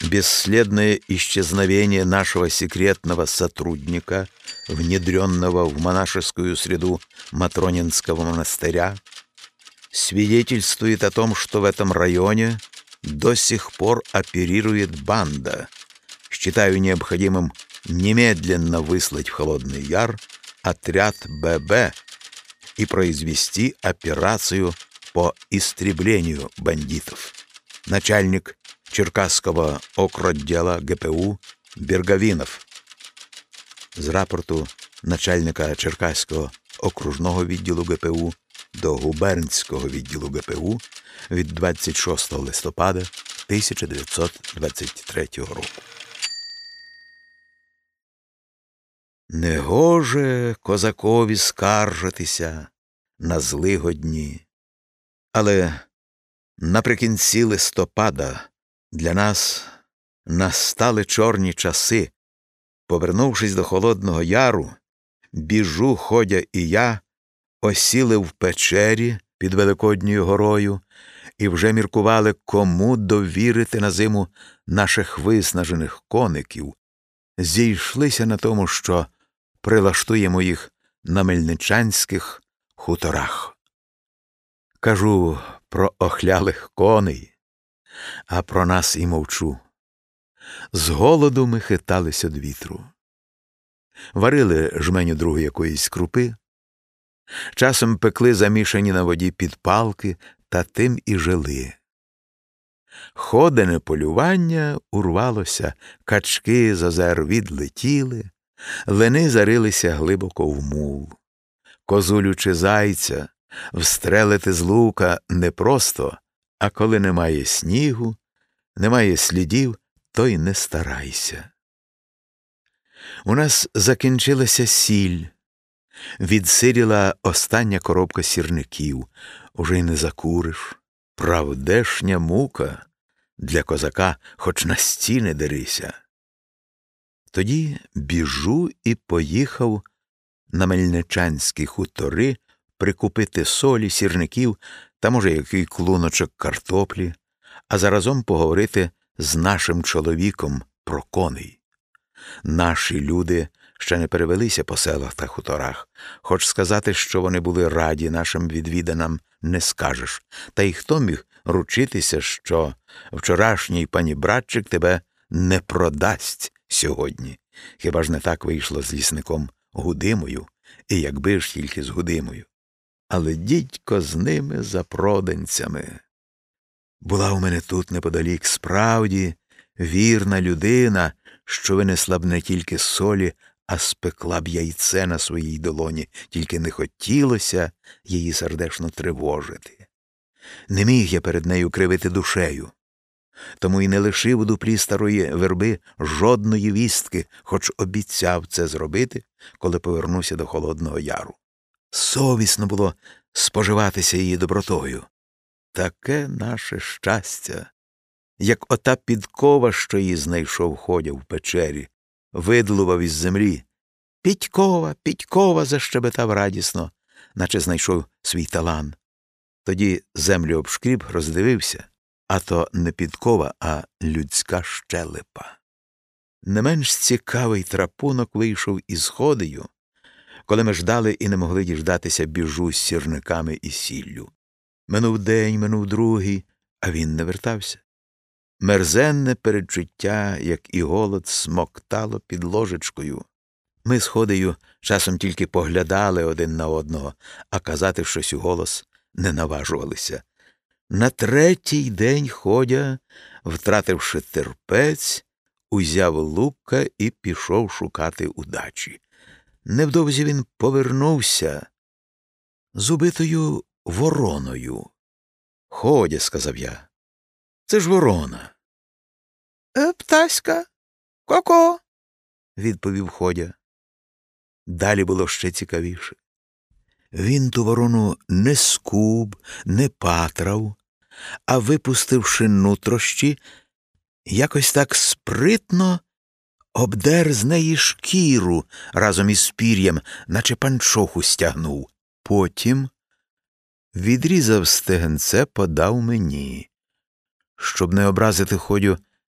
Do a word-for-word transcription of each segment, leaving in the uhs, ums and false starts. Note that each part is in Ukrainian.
бесследное исчезновение нашего секретного сотрудника, внедренного в монашескую среду Матронинского монастыря, свидетельствует о том, что в этом районе до сих пор оперирует банда. Считаю необходимым немедленно выслать в Холодный Яр отряд ББ и произвести операцию по истреблению бандитов. Начальник Черкаського окротдела ГПУ Берговинов. З рапорту начальника Черкаського окружного відділу ГПУ до губернського відділу ГПУ від двадцять шостого листопада тисяча дев'ятсот двадцять третього року. Негоже козакові скаржитися на злигодні, але наприкінці листопада для нас настали чорні часи. Повернувшись до Холодного Яру, Біжу, Ходя і я осіли в печері під Великодньою горою і вже міркували, кому довірити на зиму наших виснажених коників. Зійшлися на тому, що прилаштуємо їх на мельничанських хуторах. Кажу про охлялих коней, а про нас і мовчу. З голоду ми хиталися від вітру. Варили жменю другу якоїсь крупи, часом пекли замішані на воді підпалки, та тим і жили. Ходене полювання урвалося, качки з озер відлетіли, лини зарилися глибоко в мул. Козулю чи зайця встрелити з лука не просто, а коли немає снігу, немає слідів, то й не старайся. У нас закінчилася сіль, відсиріла остання коробка сірників, уже й не закуриш. Правдешня мука для козака, хоч на стіни дерися. Тоді біжу і поїхав на мельничанські хутори прикупити солі, сірників та, може, який клуночок картоплі, а заразом поговорити з нашим чоловіком про коней. Наші люди ще не перевелися по селах та хуторах, хоч сказати, що вони були раді нашим відвіданам, не скажеш. Та й хто міг ручитися, що вчорашній панібратчик тебе не продасть сьогодні? Хіба ж не так вийшло з лісником Гудимою, і якби ж тільки з Гудимою. Але дідько з ними за проданцями. Була у мене тут неподалік справді вірна людина, що винесла б не тільки солі, а спекла б яйце на своїй долоні, тільки не хотілося її сердечно тривожити. Не міг я перед нею кривити душею, тому й не лишив у дуплі старої верби жодної вістки, хоч обіцяв це зробити, коли повернуся до Холодного Яру. Совісно було споживатися її добротою. Таке наше щастя, як ота підкова, що її знайшов Ходя в печері, видлував із землі. «Підькова, підькова!» – защебетав радісно, наче знайшов свій талант. Тоді землю обшкріб, роздивився, а то не підкова, а людська щелепа. Не менш цікавий трапунок вийшов із Ходею, коли ми ждали і не могли діждатися Біжу з сірниками і сіллю. Минув день, минув другий, а він не вертався. Мерзенне передчуття, як і голод, смоктало під ложечкою. Ми з Ходею часом тільки поглядали один на одного, а казати щось у голос не наважувалися. На третій день Ходя, втративши терпець, узяв лука і пішов шукати удачі. Невдовзі він повернувся з убитою вороною. «Ходя», – сказав я, – «це ж ворона». «Е, птаська, ко-ко», – відповів Ходя. Далі було ще цікавіше. Він ту ворону не скуб, не патрав, а, випустивши нутрощі, якось так спритно обдер з неї шкіру разом із пір'ям, наче панчоху стягнув. Потім відрізав стегенце, подав мені. Щоб не образити Ходю,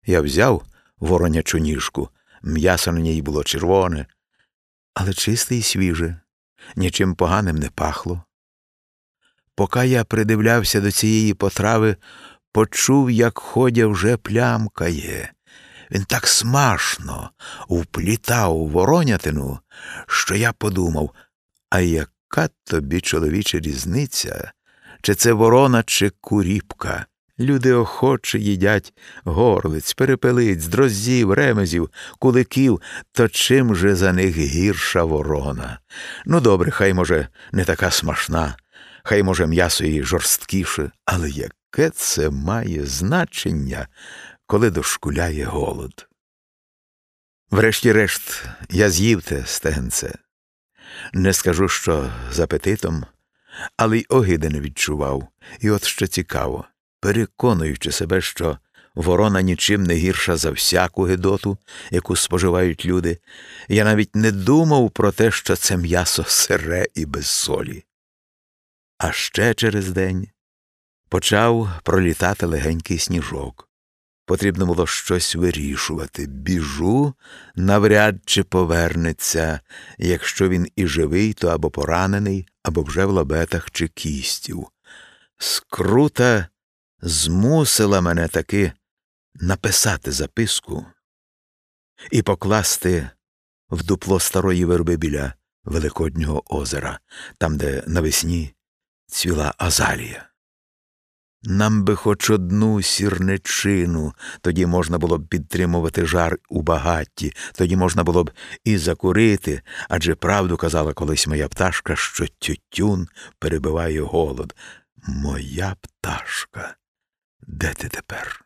Я взяв воронячу ніжку, м'ясо на ній було червоне, але чисте і свіже, нічим поганим не пахло. Поки я придивлявся до цієї потрави, почув, як Ходя вже плямкає. Він так смачно вплітав воронятину, що я подумав, а яка тобі, чоловіче, різниця, чи це ворона, чи куріпка? Люди охоче їдять горлиць, перепелиць, дрозів, ремезів, куликів, то чим же за них гірша ворона? Ну, добре, хай, може, не така смачна, хай, може, м'ясо її жорсткіше, але яке це має значення, коли дошкуляє голод? Врешті-решт, я з'їв те стегенце. Не скажу, що з апетитом, але й огиди не відчував. І от що цікаво, переконуючи себе, що ворона нічим не гірша за всяку гидоту, яку споживають люди, я навіть не думав про те, що це м'ясо сире і без солі. А ще через день почав пролітати легенький сніжок. Потрібно було щось вирішувати. Біжу, навряд чи повернеться. Якщо він і живий, то або поранений, або вже в лабетах чи кістів. Скрута змусила мене таки написати записку і покласти в дупло старої верби біля Великоднього озера, там, де навесні цвіла азалія. Нам би хоч одну сірничину, тоді можна було б підтримувати жар у багатті, тоді можна було б і закурити, адже правду казала колись моя пташка, що тютюн перебиває голод. Моя пташка, де ти тепер?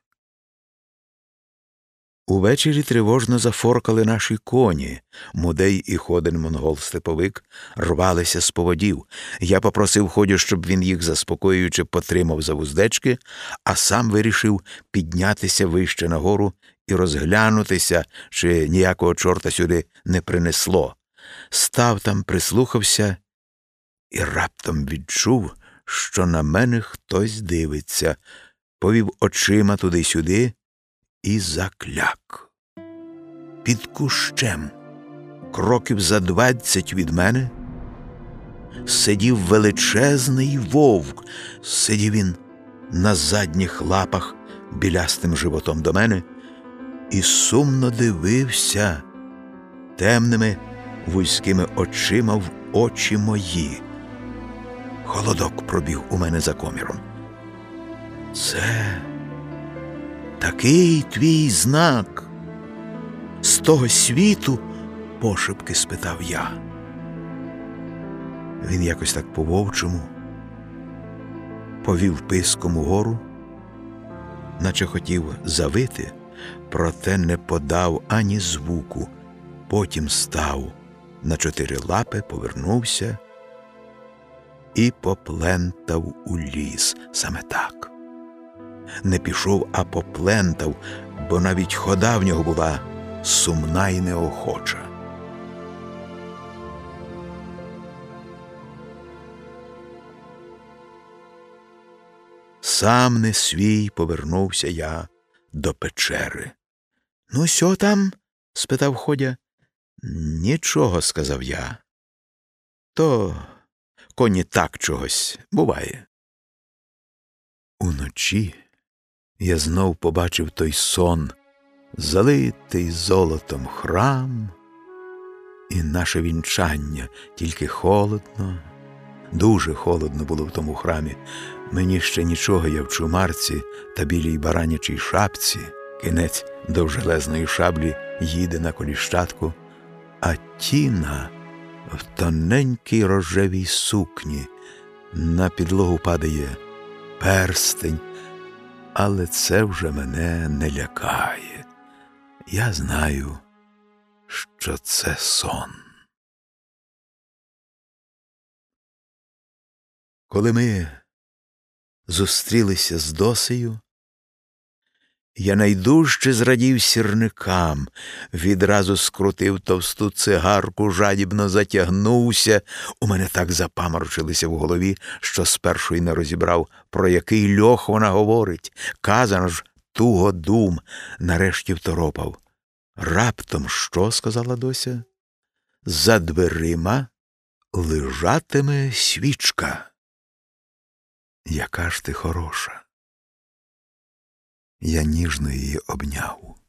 Увечері тривожно зафоркали наші коні. Мудей і Ходин монгол-степовик рвалися з поводів. Я попросив Ходю, щоб він їх заспокоюючи потримав за вуздечки, а сам вирішив піднятися вище нагору і розглянутися, чи ніякого чорта сюди не принесло. Став там, прислухався і раптом відчув, що на мене хтось дивиться. Повів очима туди-сюди і закляк. Під кущем, кроків за двадцять від мене, сидів величезний вовк. Сидів він на задніх лапах білястим животом до мене і сумно дивився темними вузькими очима в очі мої. Холодок пробіг у мене за коміром. Це такий твій знак з того світу? Пошепки спитав я. Він якось так по-вовчому повів писком угору, наче хотів завити, проте не подав ані звуку. Потім став на чотири лапи, повернувся і поплентав у ліс. Саме так. Не пішов, а поплентав, бо навіть хода в нього була сумна й неохоча. Сам не свій повернувся я до печери. — Ну, сьо там? — спитав Ходя. — Нічого, — сказав я. — То коні так чогось буває. Уночі я знов побачив той сон, залитий золотом храм і наше вінчання, тільки холодно, дуже холодно було в тому храмі. Мені ще нічого, я в чумарці та білій баранячій шапці, кінець довжелезної шаблі їде на коліщатку, а Тіна в тоненькій рожевій сукні. На підлогу падає перстень, але це вже мене не лякає. Я знаю, що це сон. Коли ми зустрілися з Досею, я найдужче зрадів сірникам, відразу скрутив товсту цигарку, жадібно затягнувся. У мене так запаморочилося в голові, що спершу й не розібрав, про який льох вона говорить. Казано ж, туго дум нарешті второпав. Раптом що, сказала Дося? За дверима лежатиме свічка. Яка ж ти хороша. Я ніжно її обняв.